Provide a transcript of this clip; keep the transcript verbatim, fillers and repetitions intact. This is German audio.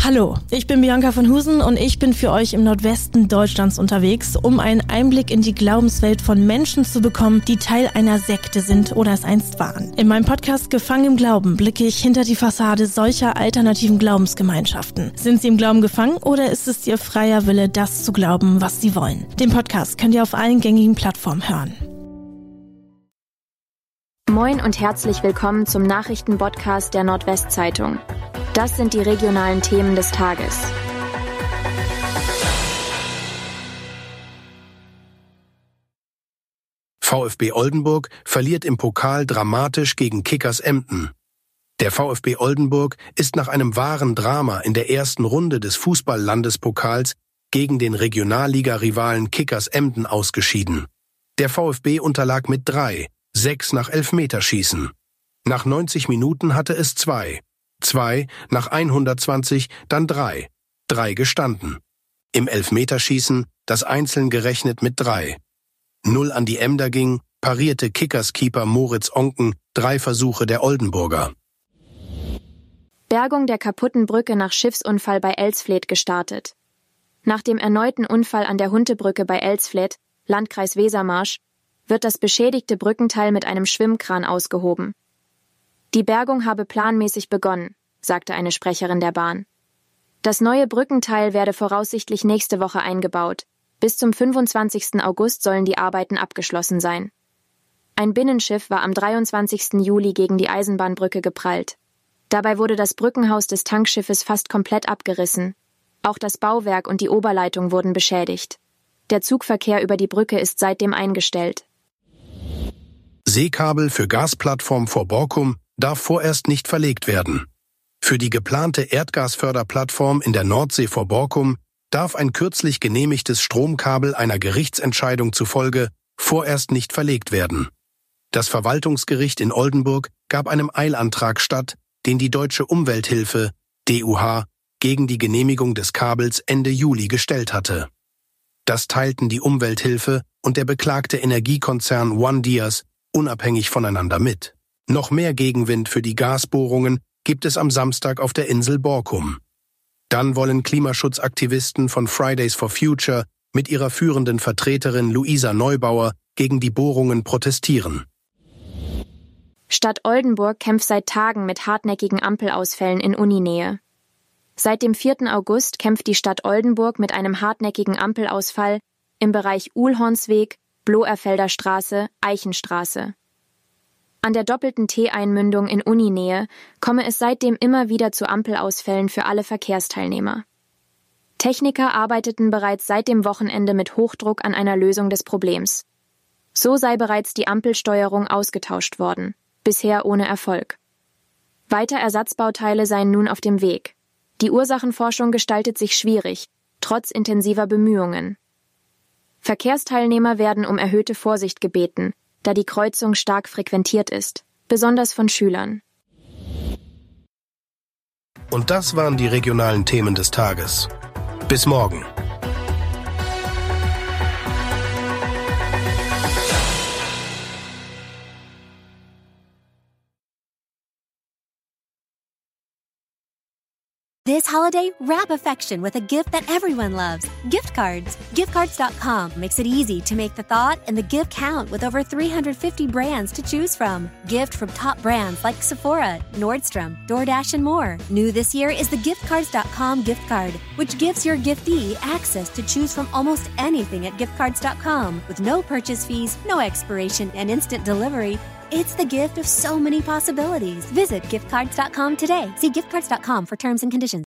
Hallo, ich bin Bianca von Husen und ich bin für euch im Nordwesten Deutschlands unterwegs, um einen Einblick in die Glaubenswelt von Menschen zu bekommen, die Teil einer Sekte sind oder es einst waren. In meinem Podcast Gefangen im Glauben blicke ich hinter die Fassade solcher alternativen Glaubensgemeinschaften. Sind sie im Glauben gefangen oder ist es ihr freier Wille, das zu glauben, was sie wollen? Den Podcast könnt ihr auf allen gängigen Plattformen hören. Moin und herzlich willkommen zum Nachrichtenpodcast der Nordwestzeitung. Das sind die regionalen Themen des Tages. VfB Oldenburg verliert im Pokal dramatisch gegen Kickers Emden. Der VfB Oldenburg ist nach einem wahren Drama in der ersten Runde des Fußball-Landespokals gegen den Regionalliga-Rivalen Kickers Emden ausgeschieden. Der VfB unterlag mit drei, sechs nach Elfmeterschießen. Nach neunzig Minuten hatte es zwei. Zwei, nach hundertzwanzig, dann drei. Drei gestanden. Im Elfmeterschießen das einzeln gerechnet mit drei. Null an die Emder ging, parierte Kickers-Keeper Moritz Onken drei Versuche der Oldenburger. Bergung der kaputten Brücke nach Schiffsunfall bei Elsfleth gestartet. Nach dem erneuten Unfall an der Huntebrücke bei Elsfleth, Landkreis Wesermarsch, wird das beschädigte Brückenteil mit einem Schwimmkran ausgehoben. Die Bergung habe planmäßig begonnen, sagte eine Sprecherin der Bahn. Das neue Brückenteil werde voraussichtlich nächste Woche eingebaut. Bis zum fünfundzwanzigsten August sollen die Arbeiten abgeschlossen sein. Ein Binnenschiff war am dreiundzwanzigsten Juli gegen die Eisenbahnbrücke geprallt. Dabei wurde das Brückenhaus des Tankschiffes fast komplett abgerissen. Auch das Bauwerk und die Oberleitung wurden beschädigt. Der Zugverkehr über die Brücke ist seitdem eingestellt. Seekabel für Gasplattform vor Borkum darf vorerst nicht verlegt werden. Für die geplante Erdgasförderplattform in der Nordsee vor Borkum darf ein kürzlich genehmigtes Stromkabel einer Gerichtsentscheidung zufolge vorerst nicht verlegt werden. Das Verwaltungsgericht in Oldenburg gab einem Eilantrag statt, den die Deutsche Umwelthilfe, D U H, gegen die Genehmigung des Kabels Ende Juli gestellt hatte. Das teilten die Umwelthilfe und der beklagte Energiekonzern OneDias unabhängig voneinander mit. Noch mehr Gegenwind für die Gasbohrungen gibt es am Samstag auf der Insel Borkum. Dann wollen Klimaschutzaktivisten von Fridays for Future mit ihrer führenden Vertreterin Luisa Neubauer gegen die Bohrungen protestieren. Stadt Oldenburg kämpft seit Tagen mit hartnäckigen Ampelausfällen in Uninähe. Seit dem vierten August kämpft die Stadt Oldenburg mit einem hartnäckigen Ampelausfall im Bereich Uhlhornsweg, Bloerfelder Straße, Eichenstraße. An der doppelten T-Einmündung in Uninähe komme es seitdem immer wieder zu Ampelausfällen für alle Verkehrsteilnehmer. Techniker arbeiteten bereits seit dem Wochenende mit Hochdruck an einer Lösung des Problems. So sei bereits die Ampelsteuerung ausgetauscht worden, bisher ohne Erfolg. Weiter Ersatzbauteile seien nun auf dem Weg. Die Ursachenforschung gestaltet sich schwierig, trotz intensiver Bemühungen. Verkehrsteilnehmer werden um erhöhte Vorsicht gebeten, da die Kreuzung stark frequentiert ist, besonders von Schülern. Und das waren die regionalen Themen des Tages. Bis morgen. This holiday, wrap affection with a gift that everyone loves. Gift cards. gift cards dot com makes it easy to make the thought and the gift count with over three hundred fifty brands to choose from. Gift from top brands like Sephora, Nordstrom, DoorDash, and more. New this year is the gift cards dot com gift card, which gives your giftee access to choose from almost anything at gift cards dot com with no purchase fees, no expiration, and instant delivery. It's the gift of so many possibilities. Visit gift cards dot com today. See gift cards dot com for terms and conditions.